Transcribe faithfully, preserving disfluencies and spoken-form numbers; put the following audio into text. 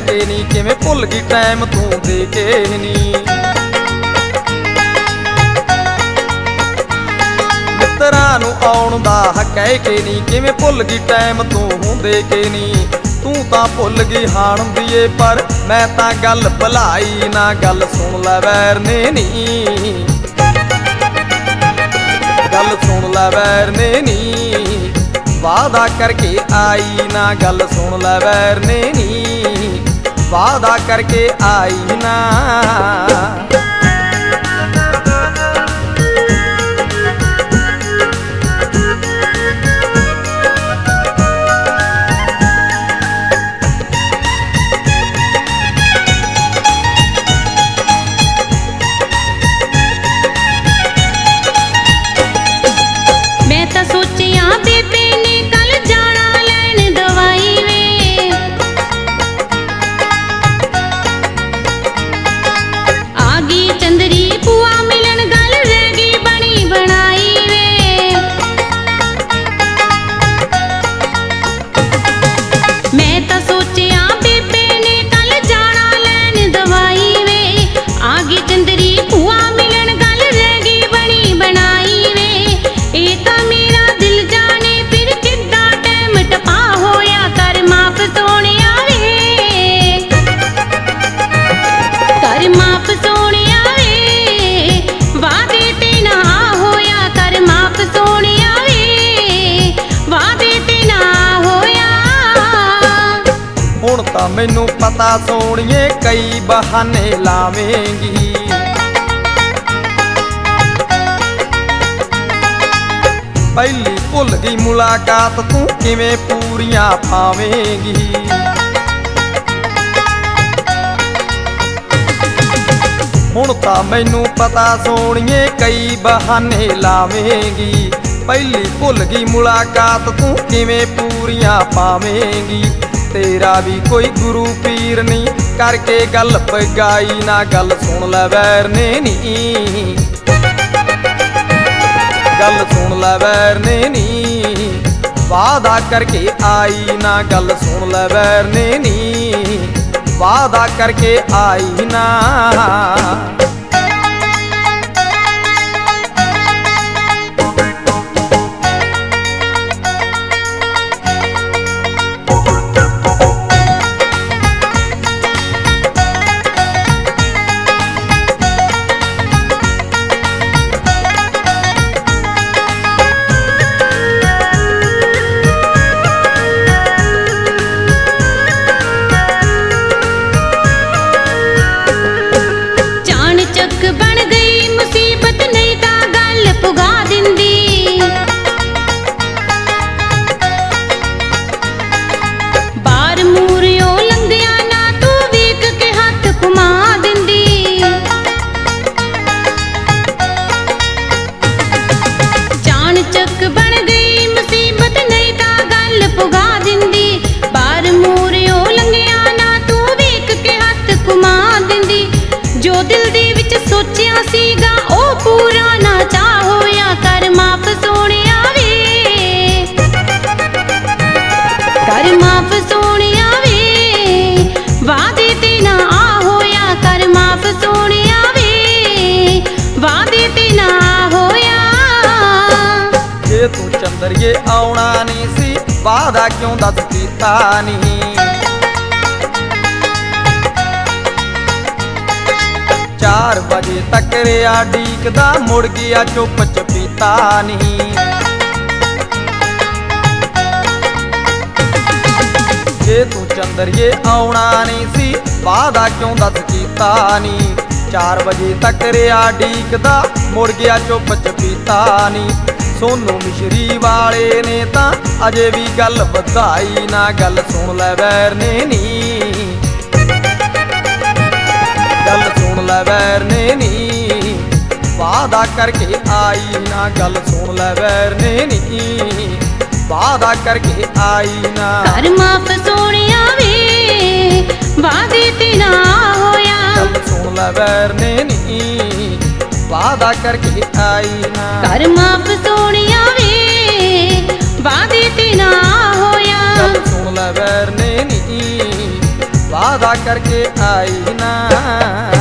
के नी किवें भुल गई टाइम तू दे के नी। मित्रां नूं आउण दा कह के नी किवें भुल गई टाइम तू दे के नी। तू तां भुल गई हाण दीए पर मैं तां गल भुलाई ना, गल सुन लै वैर ने नी, गल सुन लै वैर ने नी। वादा करके आई ना, गल सुन लै वैर ने नी, वादा करके आई ना। मैं तां सोचिया बेबे ने कल जाना लैन दवाई वे, आ गई चंदरी बुआ मिलन गल रह गई बनी बनाई वे। मैं तां सोचिया बेबे ने कल जाना लैन दवाई वे, आ गई चंदरी बुआ मिलन गल रह गई बनी बनाई वे। ए तां मेरा दिल जाने फिर किद्दां टैम टपा होया, कर माफ सोहणिया वे, कर माफ सोहणिया वे। वादे ते ना होया, कर माफ सोहणिया वे, वादे ते ना होया। हुण तां मैनूं पता सोहणीए कई बहाने लावेंगी, पहली भुल गई मुलाकात तू किवें पूरियां पावेंगी। हुण तां मैनूं पता सोहणीए कई बहाने लावेंगी, पहली भुल गई मुलाकात तू किवें पूरियां पावेंगी। तेरा भी कोई गुरु पीर नहीं करके गल पगाई ना, गल सुन लै वैर ने नी, गल सुन लै वैर ने नी। वादा करके आई ना, गल सुन लै वैर ने नी, वादा करके आई ना। चाणचक बन गई मुसीबत नहीं तां गल पुगा दिंदी, बार मूरियों लंघिया ना तू वीक के हथ घुमा दिंदी। चाणचक बन गई मुसीबत नहीं तां गल पुगा दिंदी, बार मूरियों लंघिया ना तू वीक के हथ घुमा दिंदी। जो दिल दे विच सोचिया सीगा ओ पूरा ना चा होया, कर माफ सोहणिया वे, कर माफ सोहणिया वे। वादे ते ना होया, कर माफ सोहणिया वे, वादे ते ना होया। जे तू चंदरिए आउणा नहीं सी, वादा क्यों दस कीता नहीं। चार बजे तक रिया डीकदा मुड़ गया चुप चपीता नहीं। जे तू चंदरिए आउणा नहीं सी, वादा क्यों दस कीता नहीं। चार बजे तक रिया डीकदा मुड़ गया चुप चपीता नहीं। सोनू मिश्री वाले ने तां अजे भी गल वधाई ना, गल सुन लै वैर ने नी, गल सुन लै वैर ने नी। वादा करके आई ना, गल सुन लै वैर ने नी, वादा करके आई ना। कर माफ सोहणिया वे, वादे ते ना होया, गल सुन लै वैर ने नी, वादा करके आई ना। कर माफ सोहणिया वे, वादे ते ना होया, गल सुन लै वैर ने नी, ਵਾਦਾ ਕਰਕੇ ਆਈ ਨਾ।